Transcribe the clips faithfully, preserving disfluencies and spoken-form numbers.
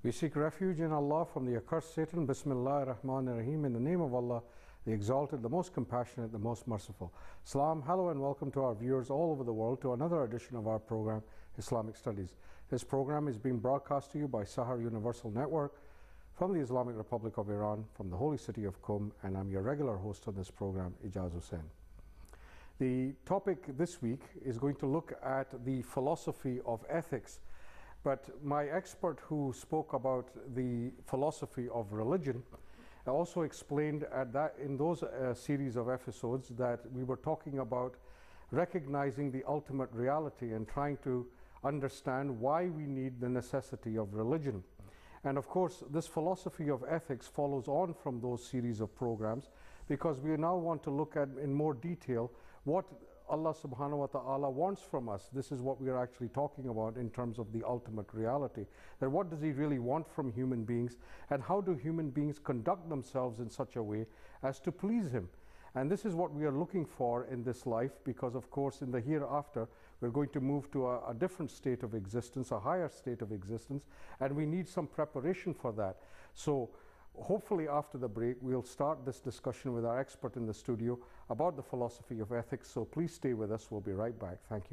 We seek refuge in Allah from the accursed Satan. Bismillah ar-Rahman ar-Rahim. In the name of Allah, the Exalted, the Most Compassionate, the Most Merciful. Salam, hello and welcome to our viewers all over the world to another edition of our program, Islamic Studies. This program is being broadcast to you by Sahar Universal Network from the Islamic Republic of Iran, from the holy city of Qum, and I'm your regular host on this program, Ijaz Hussain. The topic this week is going to look at the philosophy of ethics. But my expert who spoke about the philosophy of religion also explained at that in those uh, series of episodes that we were talking about recognizing the ultimate reality and trying to understand why we need the necessity of religion. And of course, this philosophy of ethics follows on from those series of programs, because we now want to look at in more detail what Allah subhanahu wa ta'ala wants from us. This is what we are actually talking about in terms of the ultimate reality. That what does He really want from human beings, and how do human beings conduct themselves in such a way as to please Him? And this is what we are looking for in this life, because of course in the hereafter we're going to move to a, a different state of existence, a higher state of existence, and we need some preparation for that. So hopefully after the break we'll start this discussion with our expert in the studio about the philosophy of ethics. So please stay with us, we'll be right back. Thank you.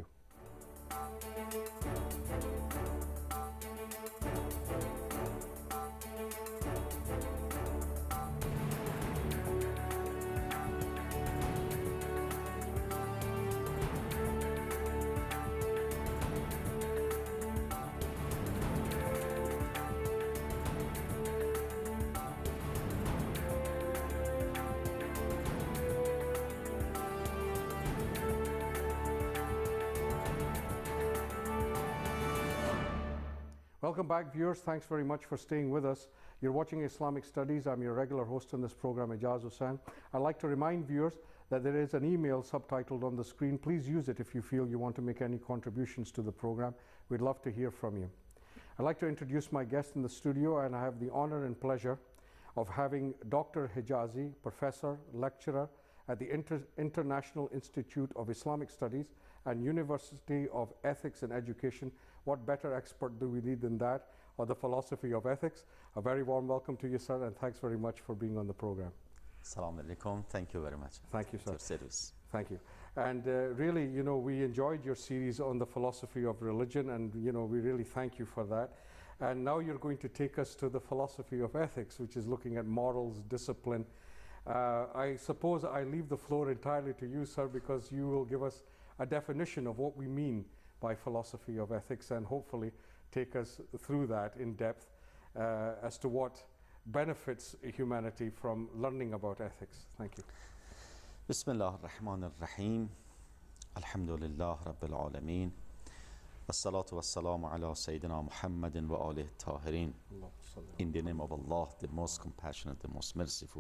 Welcome back, viewers. Thanks very much for staying with us. You're watching Islamic Studies. I'm your regular host on this program, Ijaz Hussain. I'd like to remind viewers that there is an email subtitled on the screen. Please use it if you feel you want to make any contributions to the program. We'd love to hear from you. I'd like to introduce my guest in the studio, and I have the honor and pleasure of having Doctor Hijazi, professor, lecturer at the Inter International Institute of Islamic Studies and University of Ethics and Education. What better expert do we need than that, or the philosophy of ethics? A very warm welcome to you, sir, and thanks very much for being on the program. Assalamu alaikum. Thank you very much. Thank you, sir. Your service. Thank you. And uh, really, you know, we enjoyed your series on the philosophy of religion, and, you know, we really thank you for that. And now you're going to take us to the philosophy of ethics, which is looking at morals, discipline. Uh, I suppose I leave the floor entirely to you, sir, because you will give us a definition of what we mean by philosophy of ethics, and hopefully take us through that in depth uh, as to what benefits humanity from learning about ethics. Thank you. Bismillah ar-Rahman ar-Rahim. Alhamdulillah Rabbil Alameen. As-salatu was-salamu ala Sayyidina Muhammadin wa alihi tahirin. In the name of Allah, the most compassionate, the most merciful.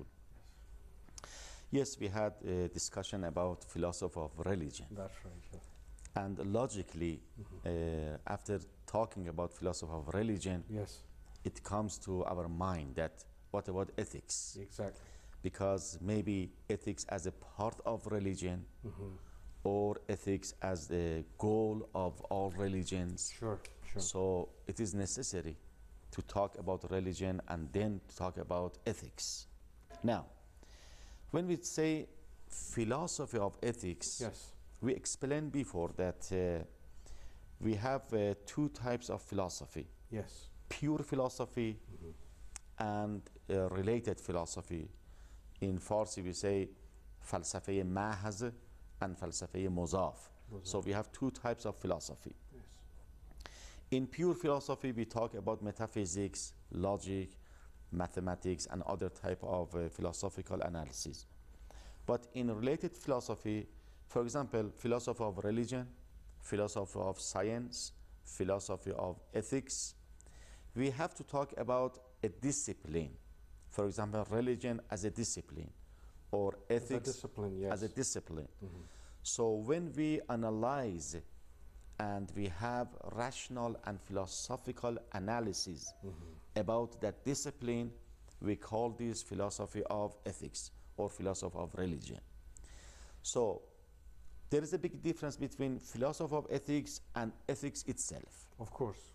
Yes, we had a discussion about philosophy of religion. That's right. Yeah. And logically, mm-hmm. uh, after talking about philosophy of religion, yes, it comes to our mind that what about ethics? Exactly. Because maybe ethics as a part of religion, mm-hmm. or ethics as the goal of all religions. Sure, sure. So it is necessary to talk about religion and then to talk about ethics. Now, when we say philosophy of ethics, yes, we explained before that uh, we have uh, two types of philosophy. Yes. Pure philosophy, mm-hmm. and uh, related philosophy. In Farsi we say falsafe mahz and falsafe muzaf. So we have two types of philosophy. Yes. In pure philosophy we talk about metaphysics, logic, mathematics, and other type of uh, philosophical analysis. But in related philosophy, for example, philosophy of religion, philosophy of science, philosophy of ethics, we have to talk about a discipline. For example, religion as a discipline, or ethics as a discipline. Yes. As a discipline. Mm-hmm. So when we analyze and we have rational and philosophical analysis, mm-hmm. about that discipline, we call this philosophy of ethics or philosophy of religion. So there is a big difference between philosophy of ethics and ethics itself. Of course.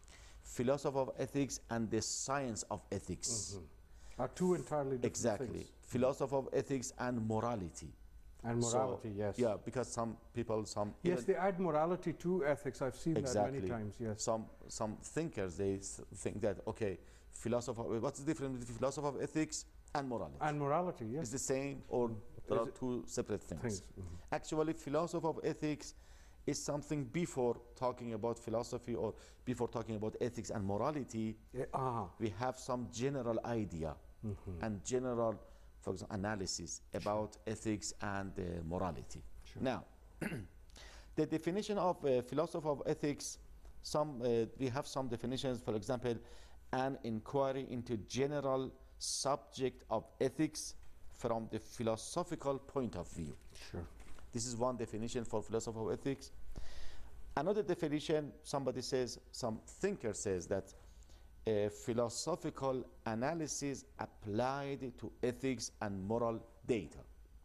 philosophy of ethics and the science of ethics. Mm-hmm. Are two entirely different Exactly. things. Philosophy of ethics and morality. And morality, So, yes. Yeah, because some people, some Yes, even they add morality to ethics. I've seen exactly. that many times, yes. Some some thinkers they s- think that okay, philosophy. What's the difference between philosophy of ethics and morality? And morality, yes. Is the same or there Is are it- two separate things? Things. Mhm. Actually, philosophy of ethics is something before talking about philosophy or before talking about ethics and morality. Yeah, ah, We have some general idea mhm. and general, for example, analysis about ethics and uh, morality. Sure. Now, the definition of uh, philosophy of ethics, some uh, we have some definitions. For example, an inquiry into general subject of ethics from the philosophical point of view. Sure. This is one definition for philosophy of ethics. Another definition, somebody says, some thinker says that a philosophical analysis applied to ethics and moral data.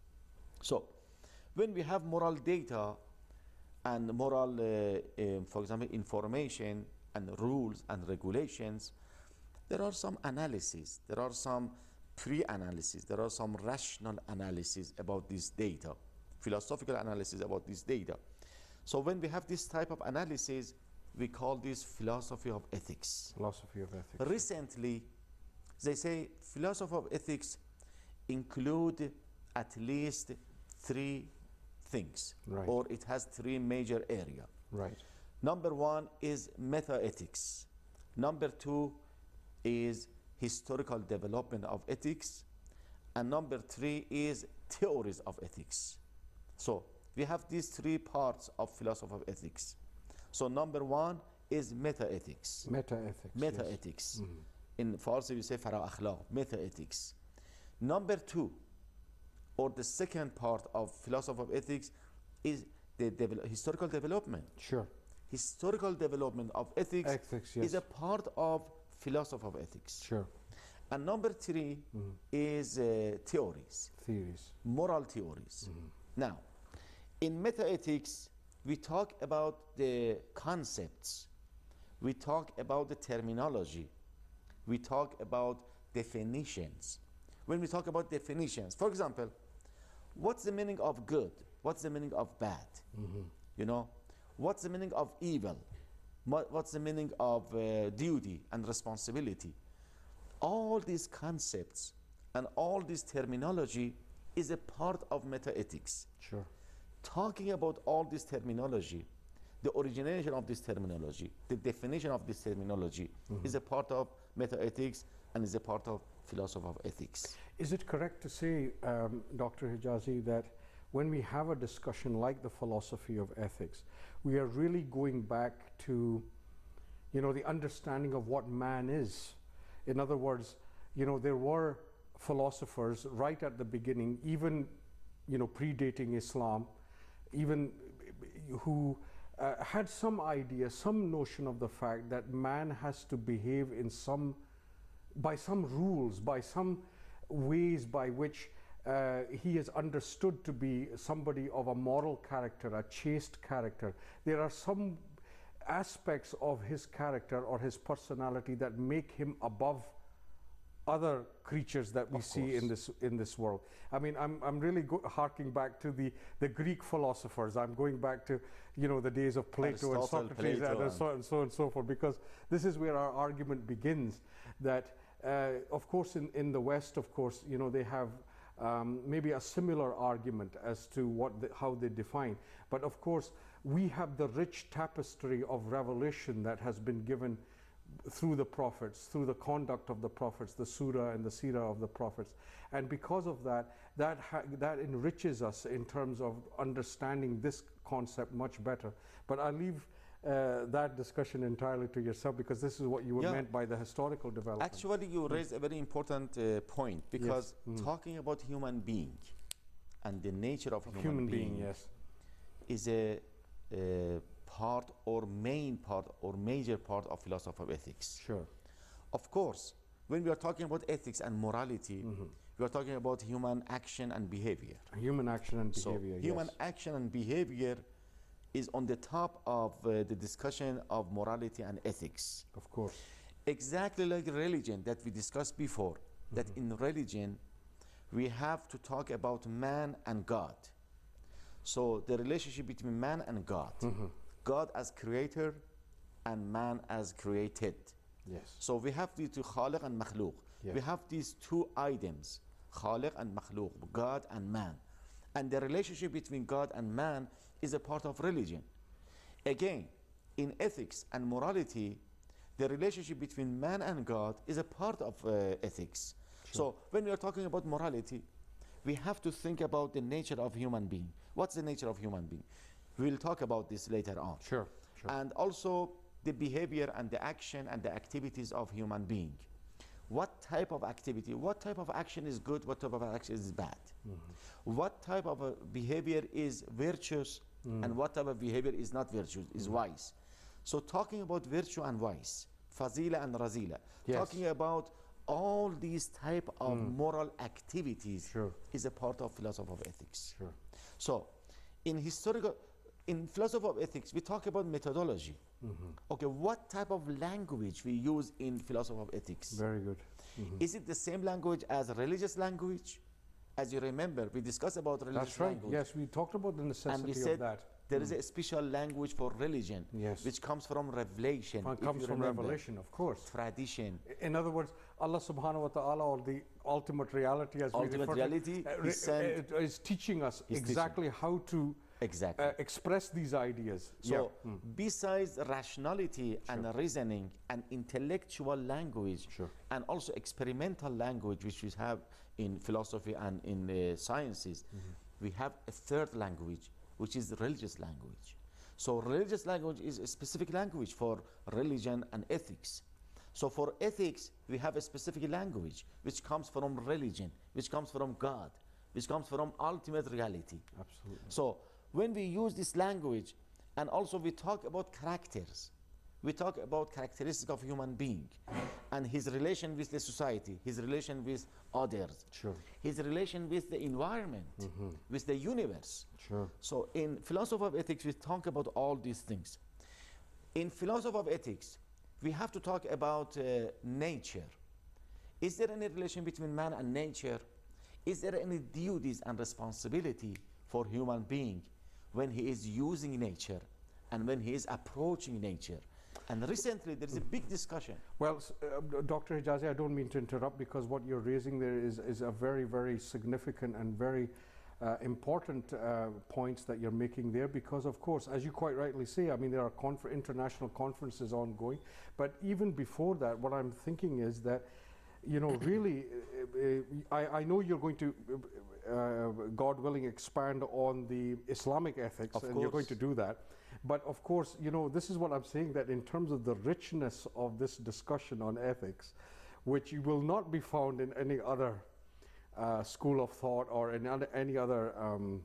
So, when we have moral data and moral, uh, um, for example, information and rules and regulations, there are some analysis, there are some pre-analysis, there are some rational analysis about this data, philosophical analysis about this data. So when we have this type of analysis, we call this philosophy of ethics. Philosophy of ethics. Recently, they say philosophy of ethics include at least three things, Right. or it has three major areas. Right. Number one is meta-ethics. Number two is historical development of ethics. And number three is theories of ethics. So we have these three parts of philosophy of ethics. So number one is meta-ethics. Meta-ethics. Meta-ethics. Yes. Mhm. In Farsi we say fara akhlaq, meta-ethics. Number two, or the second part of philosophy of ethics, is the devel- historical development. Sure. Historical development of ethics Ethics, yes. is a part of philosophy of ethics. Sure. And number three Mhm. is uh, theories, Theories. moral theories. Mhm. Now, in meta-ethics, we talk about the concepts, we talk about the terminology, we talk about definitions. When we talk about definitions, for example, what's the meaning of good? What's the meaning of bad? Mhm. You know, what's the meaning of evil? What- What's the meaning of uh, duty and responsibility? All these concepts and all this terminology is a part of meta-ethics. Sure. Talking about all this terminology, the origination of this terminology, the definition of this terminology is a part of meta-ethics and is a part of philosophy of ethics. Is it correct to say, um, Doctor Hijazi, that when we have a discussion like the philosophy of ethics, we are really going back to, you know, the understanding of what man is? In other words, you know, there were philosophers right at the beginning, even, you know, predating Islam, even who uh, had some idea, some notion of the fact that man has to behave in some, by some rules, by some ways by which uh, he is understood to be somebody of a moral character, a chaste character. There are some aspects of his character or his personality that make him above other creatures that we Of see in course. this in this world. I mean, I'm I'm really go- harking back to the the Greek philosophers. I'm going back to, you know, the days of Plato and Aristotle, Socrates Plato, and, and- so and so and so forth, because this is where our argument begins. That uh, of course in in the West, of course, you know, they have um, maybe a similar argument as to what the, how they define. But of course, we have the rich tapestry of revelation that has been given through the prophets, through the conduct of the prophets, the surah and the seerah of the prophets. And because of that, that, ha- that enriches us in terms of understanding this concept much better. But I leave uh, that discussion entirely to yourself, because this is what you Yeah. meant by the historical development. Actually, you raised a very important uh, point because Mm. talking about human being and the nature of human, Human being, being, yes. is a, a part or main part or major part of philosophy of ethics. Sure. Of course, when we are talking about ethics and morality, Mm-hmm. we are talking about human action and behavior. Human action and So behavior, human yes. action and behavior is on the top of uh, the discussion of morality and ethics. Of course. Exactly like religion that we discussed before, mm-hmm. that in religion we have to talk about man and God. So the relationship between man and God, mm-hmm. God as creator and man as created. Yes. So we have the two khaliq and makhluq. Yes. We have these two items, khaliq and makhluq, God and man. And the relationship between God and man is a part of religion. Again, in ethics and morality, the relationship between man and God is a part of uh, ethics. Sure. So when we are talking about morality, we have to think about the nature of human being. What's the nature of human being? We'll talk about this later on. Sure, sure. And also the behavior and the action and the activities of human being. What type of activity, what type of action is good, what type of action is bad? Mm-hmm. What type of a behavior is virtuous mm. and what type of behavior is not virtuous, is mm. wise? So talking about virtue and vice, fazila and razila, yes. talking about all these type of mm. moral activities sure. is a part of philosophy of ethics. Sure. So in historical, in philosophy of ethics, we talk about methodology. Mm-hmm. Okay, what type of language we use in philosophy of ethics? Very good. Mm-hmm. Is it the same language as religious language? As you remember, we discussed about religious That's right. language. Yes, we talked about the necessity and we said of that. There mm. is a special language for religion, yes. which comes from revelation. It comes from remember. revelation, of course. Tradition. In other words, Allah subhanahu wa ta'ala, or the ultimate reality, as ultimate we refer reality to, uh, re sent, uh, is teaching us exactly teaching. how to exactly. uh, express these ideas. So, yeah. mm. besides rationality sure. and reasoning and intellectual language, sure. and also experimental language, which we have in philosophy and in uh, sciences, mm-hmm. we have a third language, which is the religious language. So religious language is a specific language for religion and ethics. So for ethics, we have a specific language which comes from religion, which comes from God, which comes from ultimate reality. Absolutely. So when we use this language, and also we talk about characters, we talk about characteristics of human being and his relation with the society, his relation with others, sure. his relation with the environment, mm-hmm. with the universe. Sure. So in philosophy of ethics, we talk about all these things. In philosophy of ethics, we have to talk about uh, nature. Is there any relation between man and nature? Is there any duties and responsibility for human being when he is using nature and when he is approaching nature? And recently, there is a big discussion. Well, uh, Doctor Hijazi, I don't mean to interrupt, because what you're raising there is, is a very, very significant and very uh, important uh, points that you're making there, because, of course, as you quite rightly say, I mean, there are confer international conferences ongoing. But even before that, what I'm thinking is that, you know, really, uh, I, I know you're going to, uh, God willing, expand on the Islamic ethics, of and course. you're going to do that. But of course, you know, this is what I'm saying, that in terms of the richness of this discussion on ethics, which will not be found in any other uh, school of thought or in any other um,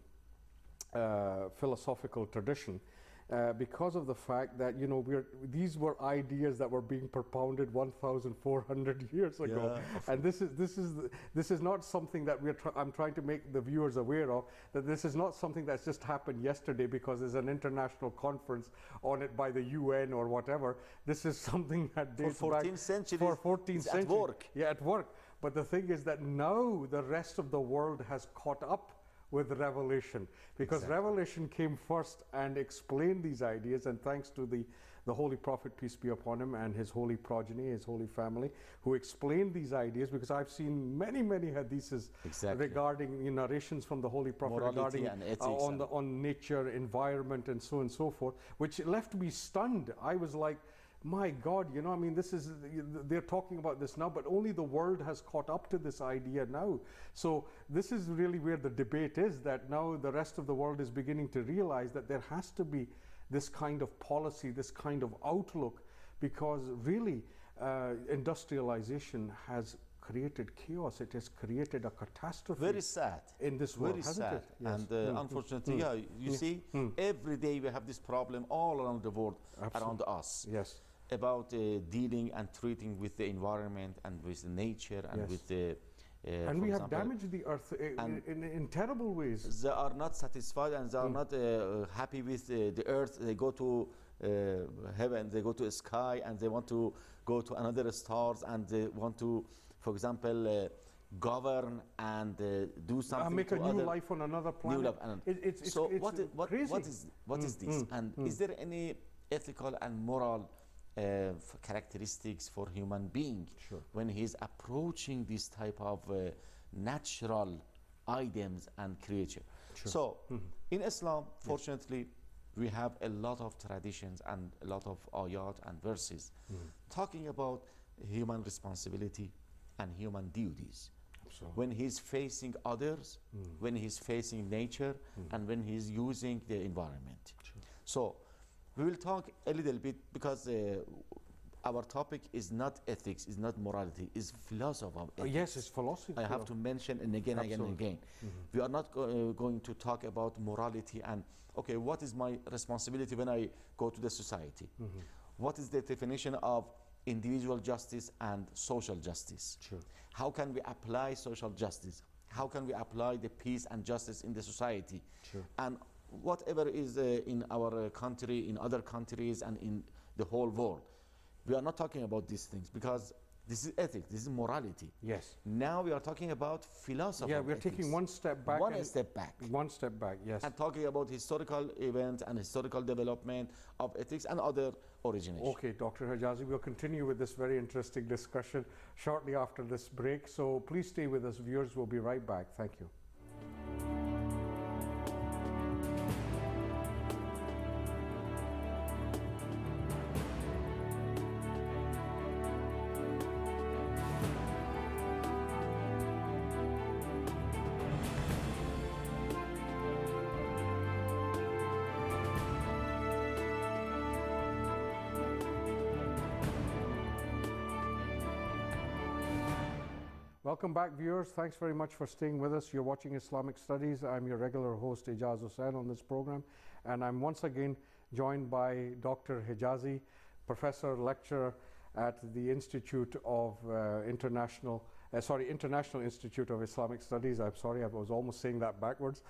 uh, philosophical tradition, uh, because of the fact that, you know, we're, these were ideas that were being propounded one thousand four hundred years ago. Yeah. And this is, this, is the, this is not something that we're tr I'm trying to make the viewers aware of, that this is not something that's just happened yesterday because there's an international conference on it by the U N or whatever. This is something that dates for fourteen back centuries, for fourteenth century. At work. Yeah, at work. But the thing is that now the rest of the world has caught up with revelation, because exactly. revelation came first and explained these ideas, and thanks to the, the Holy Prophet, peace be upon him, and his holy progeny, his holy family, who explained these ideas, because I've seen many, many hadiths exactly. regarding, you know, narrations from the Holy Prophet morality regarding and ethics uh, on, the, on nature, environment, and so on and so forth, which left me stunned. I was like, my God, you know, I mean, this is, they're talking about this now, but only the world has caught up to this idea now. So this is really where the debate is, that now the rest of the world is beginning to realize that there has to be this kind of policy, this kind of outlook, because really uh, industrialization has created chaos. It has created a catastrophe. Very sad. In this world, Very hasn't sad. it? Yes. And uh, mm. unfortunately, mm. yeah, you mm. see, mm. every day we have this problem all around the world, Absolutely. around us. Yes. About uh, dealing and treating with the environment and with nature and yes. with the Uh, And for we have example, damaged the earth uh, and in, in terrible ways. they are not satisfied and they are Mm. not uh, happy with uh, the earth. They go to uh, heaven, they go to the sky, and they want to go to another stars, and they want to, for example, uh, govern and uh, do something Uh, make to a new other life on another new planet. life. And It, it's, it's, so it's what, i- what, crazy. what is what Mm, is this? mm, And mm. is there any ethical and moral uh, f- characteristics for human being Sure. when he's approaching this type of uh, natural items and creature? Sure. So Mhm. in Islam, fortunately, we have a lot of traditions and a lot of ayat and verses Mm. talking about human responsibility and human duties Absolutely. when he's facing others, Mm. when he's facing nature, Mm. and when he's using the environment. Sure. So we will talk a little bit because uh, our topic is not ethics, is not morality, is philosophy of Uh, ethics. yes, it's philosophy. I have to mention and again, again, and Absolutely. again. Mhm. We are not go- uh, going to talk about morality and, okay, what is my responsibility when I go to the society? Mhm. What is the definition of individual justice and social justice? Sure. How can we apply social justice? How can we apply the peace and justice in the society? Sure. And whatever is uh, in our uh, country, in other countries, and in the whole world. We are not talking about these things because this is ethics, this is morality. Yes. Now we are talking about philosophy. Yeah, of we're ethics. taking one step back. One and step back. One step back, yes. And talking about historical events and historical development of ethics and other origination. Okay, Doctor Hijazi, we'll continue with this very interesting discussion shortly after this break. So please stay with us, viewers. We'll be right back. Thank you. Welcome back, viewers. Thanks very much for staying with us. You're watching Islamic Studies. I'm your regular host, Ijaz Hussain, on this program. And I'm once again joined by Doctor Hijazi, professor, lecturer at the Institute of uh, International, uh, sorry, International Institute of Islamic Studies. I'm sorry, I was almost saying that backwards,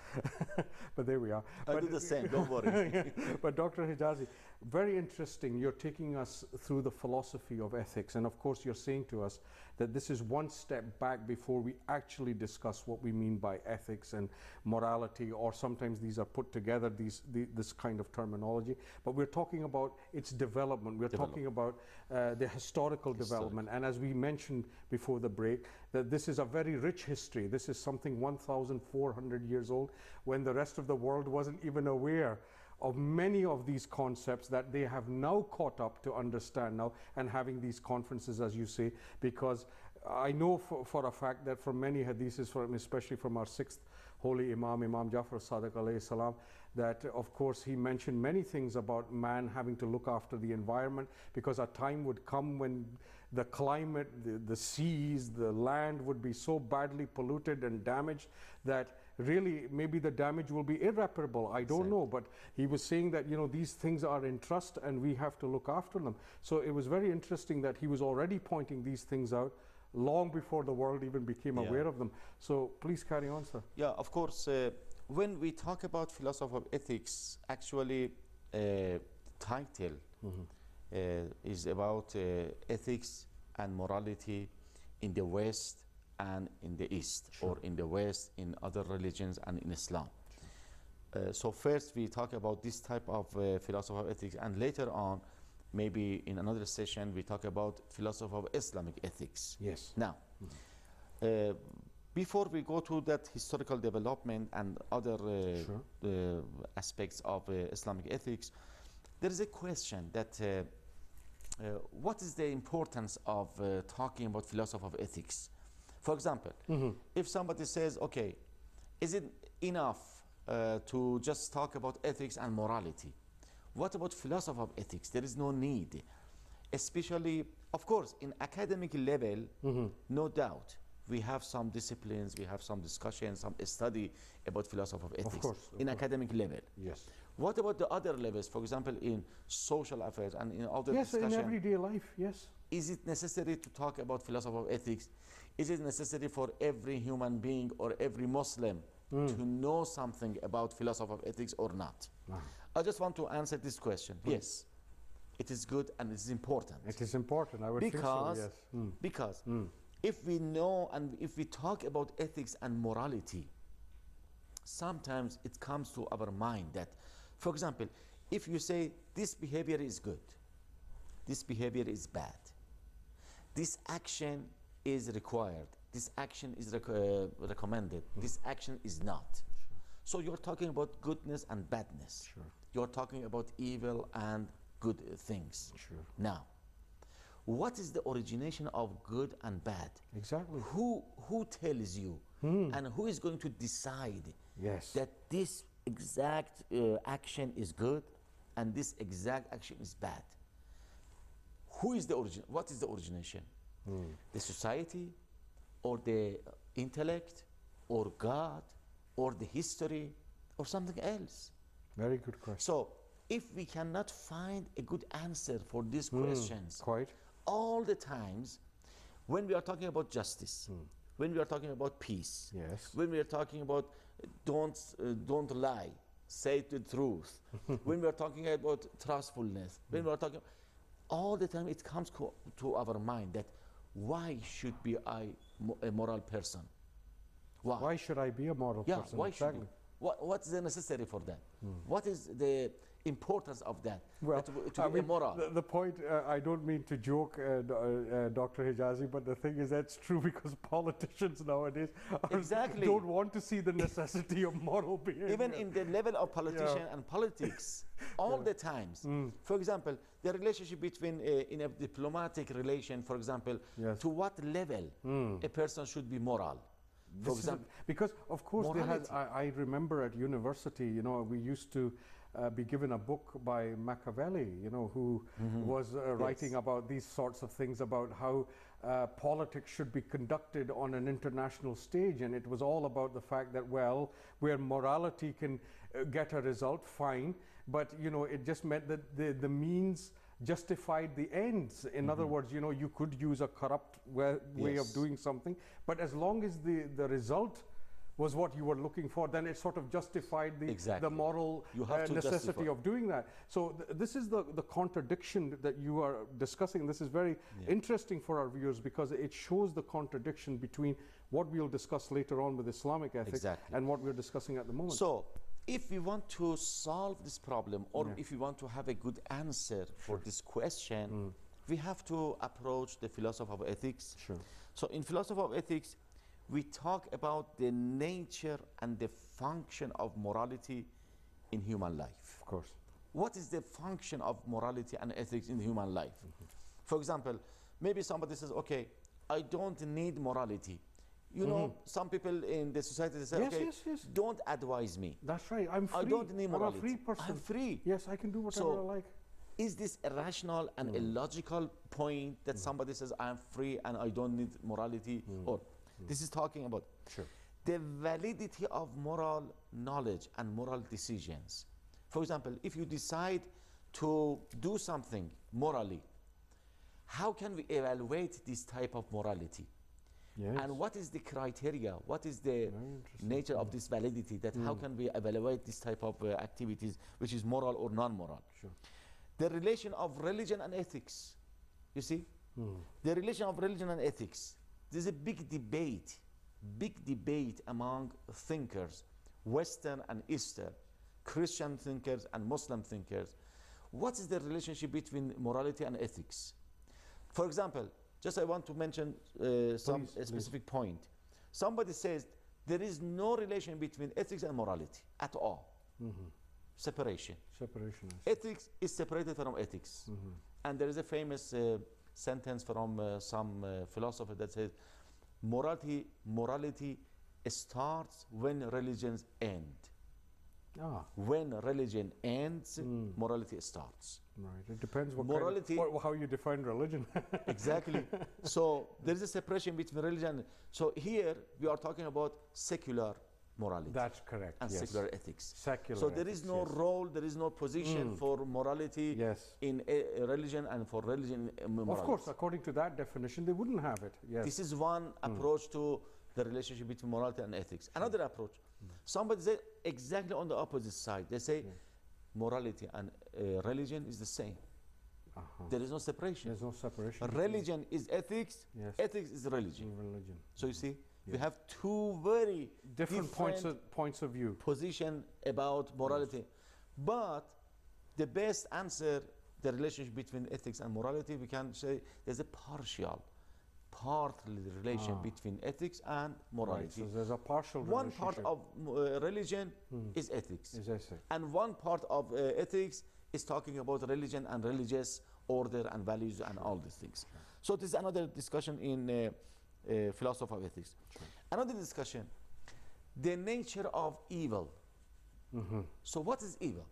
but there we are. I do the same, don't worry. But Doctor Hijazi, very interesting. You're taking us through the philosophy of ethics. And of course, you're saying to us that this is one step back before we actually discuss what we mean by ethics and morality, or sometimes these are put together, these, the, this kind of terminology. But we're talking about its development. We're Develop. talking about uh, the historical development. And as we mentioned before the break, that this is a very rich history. This is something one thousand four hundred years old, when the rest of the world wasn't even aware of many of these concepts that they have now caught up to understand now, and having these conferences, as you say, because I know for, for a fact that from many hadiths, from, especially from our sixth holy Imam, Imam Jafar Sadiq alayhi salam, that of course he mentioned many things about man having to look after the environment, because a time would come when the climate, the, the seas, the land would be so badly polluted and damaged that really maybe the damage will be irreparable. I don't Exactly. know, but he was saying that, you know, these things are in trust and we have to look after them. So it was very interesting that he was already pointing these things out long before the world even became Yeah. aware of them. So please carry on, sir. Yeah, of course. Uh, when we talk about philosophy of ethics, actually, uh, title uh, is about uh, ethics and morality in the West and in the East, or in the West, in other religions, and in Islam. Uh, so first we talk about this type of uh, philosophy of ethics, and later on, maybe in another session, we talk about philosophy of Islamic ethics. Yes. Now, uh, before we go to that historical development and other uh, Sure. uh, aspects of uh, Islamic ethics, there is a question that uh, uh, what is the importance of uh, talking about philosophy of ethics? For example, if somebody says, okay, is it enough uh, to just talk about ethics and morality? What about philosophy of ethics? There is no need. Especially, of course, in academic level, no doubt, we have some disciplines, we have some discussion, some study about philosophy of ethics course, of in course. academic level. Yes. What about the other levels, for example, in social affairs and in other Yes, in discussion? everyday life, yes. Is it necessary to talk about philosophy of ethics Is it necessary for every human being or every Muslim to know something about philosophy of ethics or not? Ah. I just want to answer this question. Yes, it is good and it is important. It is important, I would Because, think so, yes. Mm. because if we know and if we talk about ethics and morality, sometimes it comes to our mind that, for example, if you say this behavior is good, this behavior is bad, this action is required, this action is rec uh, recommended, this action is not. So you're talking about goodness and badness. Sure. You're talking about evil and good uh, things. Sure. Now, what is the origination of good and bad? Exactly. Who, who tells you and who is going to decide Yes. that this exact uh, action is good and this exact action is bad? Who is the origin? What is the origination? The society or the intellect or God or the history or something else? Very good question. So if we cannot find a good answer for these questions, Quite. all the times when we are talking about justice, when we are talking about peace, Yes. when we are talking about uh, don't, uh, don't lie, say the truth, when we are talking about trustfulness, when we are talking, all the time it comes co to our mind that why should be I mo a moral person? Why? Why should I be a moral Yeah, person? why exactly. should you? What, what's the necessary for that? What is the importance of that? Well, that to I be mean, immoral. The, the point, uh, I don't mean to joke, uh, d- uh, uh, Doctor Hijazi, but the thing is that's true because politicians nowadays are, Exactly. don't want to see the necessity of moral behavior. Even in the level of politician and politics, all the times. For example, the relationship between, uh, in a diplomatic relation, for example, Yes. to what level a person should be moral. For This is example, a- because of course they had, morality. I, I remember at university, you know, we used to uh, be given a book by Machiavelli, you know, who was uh, writing about these sorts of things, about how uh, politics should be conducted on an international stage, and it was all about the fact that, well, where morality can uh, get a result, fine, but you know, it just meant that the, the means justified the ends. In other words, you know, you could use a corrupt way, way of Yes. doing something, but as long as the, the result was what you were looking for, then it sort of justified the, Exactly. the moral You have uh, to necessity justify. of doing that. So th this is the, the contradiction that you are discussing. This is very interesting for our viewers because it shows the contradiction between what we'll discuss later on with Islamic ethics Exactly. and what we're discussing at the moment. so if we want to solve this problem or Yeah. if we want to have a good answer for this question, we have to approach the philosophy of ethics. Sure. So in philosophy of ethics, we talk about the nature and the function of morality in human life. Of course. What is the function of morality and ethics in human life? For example, maybe somebody says, okay, I don't need morality. You know, some people in the society they say, Yes, okay, yes, yes. don't advise me. That's right. I'm free. I don't need I'm a morality. free person. I'm free. Yes, I can do whatever So, I like. Is this a rational and illogical point that somebody says, I'm free and I don't need morality? Or this is talking about Sure. the validity of moral knowledge and moral decisions. For example, if you decide to do something morally, how can we evaluate this type of morality? Yes. And what is the criteria? What is the interesting. nature of this validity? That how can we evaluate this type of uh, activities, which is moral or non-moral? Sure. The relation of religion and ethics. You see, the relation of religion and ethics. There's a big debate, big debate among thinkers, Western and Eastern, Christian thinkers and Muslim thinkers. What is the relationship between morality and ethics? For example, just I want to mention uh, some Please, a specific point. Somebody says there is no relation between ethics and morality at all. Separation. Separation. is- Ethics is separated from ethics. And there is a famous uh, sentence from uh, some uh, philosopher that says, morality, morality starts when religions end. Ah, When religion ends, morality starts. right. It depends what Morality- kind of, what, how you define religion. Exactly. So there is a separation between religion. So here we are talking about secular morality. That's correct. And yes. secular ethics. Secular so there is ethics, no yes. role, there is no position Mm. for morality Yes. in a, a religion and for religion in morality. Of course, according to that definition, they wouldn't have it. Yes. This is one approach to the relationship between morality and ethics. Another approach, somebody say exactly on the opposite side. They say morality and uh, religion is the same. Uh-huh. There is no separation. There's no separation. Religion is ethics, Yes. ethics is religion. In religion. So you see, we Yeah. have two very Different, different points of points of view. position about morality. But the best answer, the relationship between ethics and morality, we can say there's a partial, partly relation Ah. between ethics and Right. morality. So there's a partial One part relationship. of uh, religion is ethics, Is ethics. and one part of uh, ethics is talking about religion and religious order and values and all these things. So this is another discussion in uh, uh, philosophy of ethics. Another discussion, the nature of evil. Mm-hmm. So what is evil?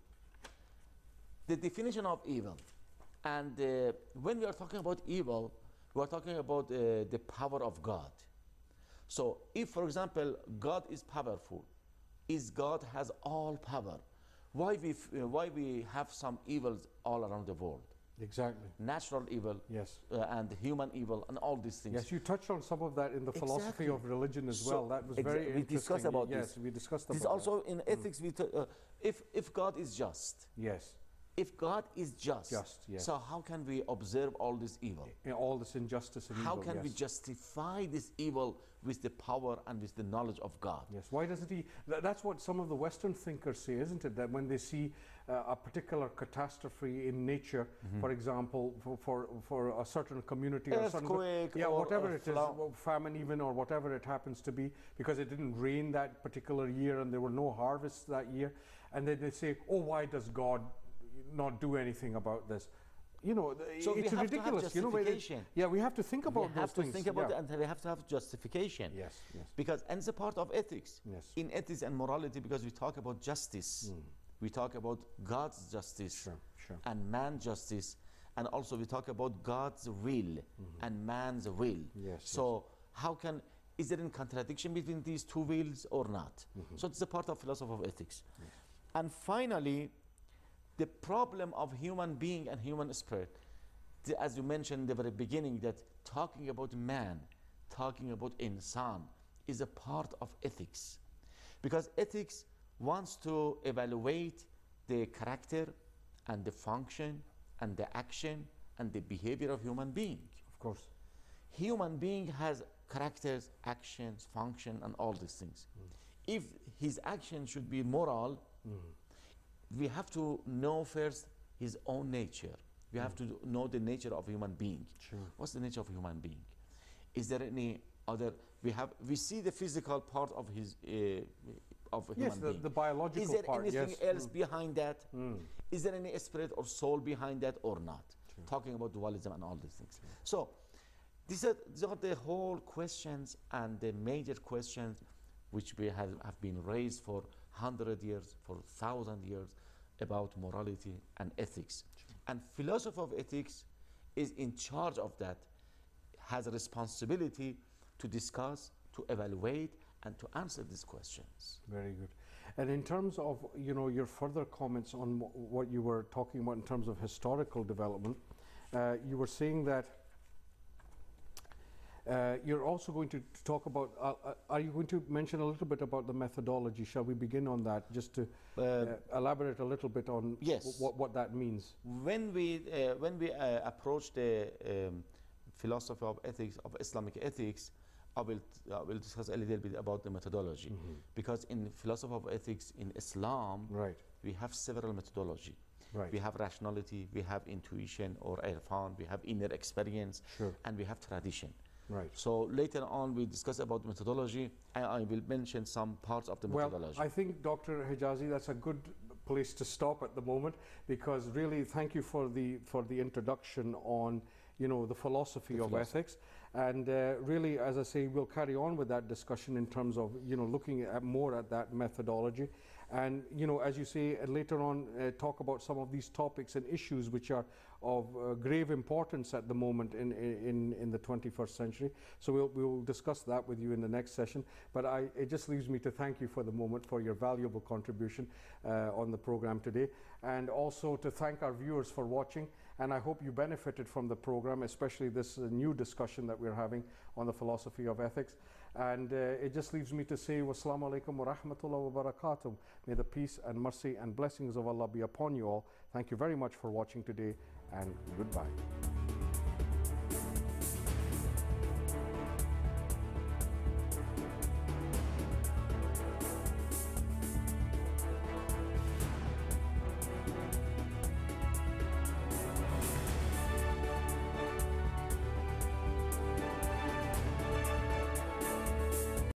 The definition of evil. And uh, when we are talking about evil, we are talking about uh, the power of God. So if, for example, God is powerful, is God has all power, why we, f- uh, why we have some evils all around the world? Exactly. Natural evil Yes. uh, and human evil and all these things. Yes, you touched on some of that in the philosophy Exactly. of religion as So well. That was exa- very we interesting. discussed about yes, this. we discussed This about also in ethics, we t- uh, if, if God is just, that. Yes. if God is just, Just, yes. so how can we observe all this evil? In all this injustice and How evil. can yes. we justify this evil with the power and with the knowledge of God? Yes. Why doesn't he? Tha- that's what some of the Western thinkers say, isn't it? That when they see uh, a particular catastrophe in nature, for example, for, for for a certain community or certain, Earthquake yeah, or whatever a it is, flood. well, famine even or whatever it happens to be, because it didn't rain that particular year and there were no harvests that year, and then they say, oh, why does God not do anything about this? You know, th- So we it's have to have ridiculous. you know, but it- justification. yeah, we have to think about we those have to things. think about yeah. it and we have to have justification. Yes. Yes. Because, and it's a part of ethics. Yes. In ethics and morality, because we talk about justice, we talk about God's justice Sure. Sure. and man's justice, and also we talk about God's will and man's will. Yes, So how can, is there any contradiction between these two wills or not? So it's a part of philosophy of ethics. And finally, the problem of human being and human spirit, the- as you mentioned in the very beginning, that talking about man, talking about insan, is a part of ethics. Because ethics wants to evaluate the character and the function and the action and the behavior of human being. Of course. Human being has characters, actions, function, and all these things. If his action should be moral, we have to know first his own nature. We have to know the nature of human being. Sure. What's the nature of human being? Is there any other? We have we see the physical part of his uh, of a Yes, human the, being. the biological Is there part. anything yes. else behind that? Mm. Is there any spirit or soul behind that or not? Talking about dualism and all these things. So these are, these are the whole questions and the major questions which we have, have been raised for hundred years, for thousand years about morality and ethics. And philosophy of ethics is in charge of that, has a responsibility to discuss, to evaluate, and to answer these questions. Very good. And in terms of, you know, your further comments on wh- what you were talking about in terms of historical development, uh, you were saying that uh, you're also going to talk about, uh, uh, are you going to mention a little bit about the methodology? Shall we begin on that, just to Uh, uh, elaborate a little bit on Yes. wh- what, what that means? When we uh, when we uh, approach the um, philosophy of ethics of Islamic ethics, I will t- I will discuss a little bit about the methodology, because in philosophy of ethics in Islam Right, we have several methodology. right. We have rationality, we have intuition or irfan, we have inner experience, Sure. and we have tradition. Right. So later on we discuss about methodology, and I will mention some parts of the Well, methodology. I think, Doctor Hijazi, that's a good place to stop at the moment, because really, thank you for the for the introduction on, you know, the philosophy The of philosophy. ethics. And uh, really, as I say, we'll carry on with that discussion in terms of, you know, looking at more at that methodology. And, you know, as you say, uh, later on, uh, talk about some of these topics and issues which are of uh, grave importance at the moment in, in, in the twenty-first century. So we'll, we'll discuss that with you in the next session. But I, it just leaves me to thank you for the moment for your valuable contribution uh, on the program today. And also to thank our viewers for watching. And I hope you benefited from the program, especially this uh, new discussion that we're having on the philosophy of ethics. And uh, it just leaves me to say, wassalamu alaikum wa rahmatullahi wa barakatuh. May the peace and mercy and blessings of Allah be upon you all. Thank you very much for watching today, and goodbye.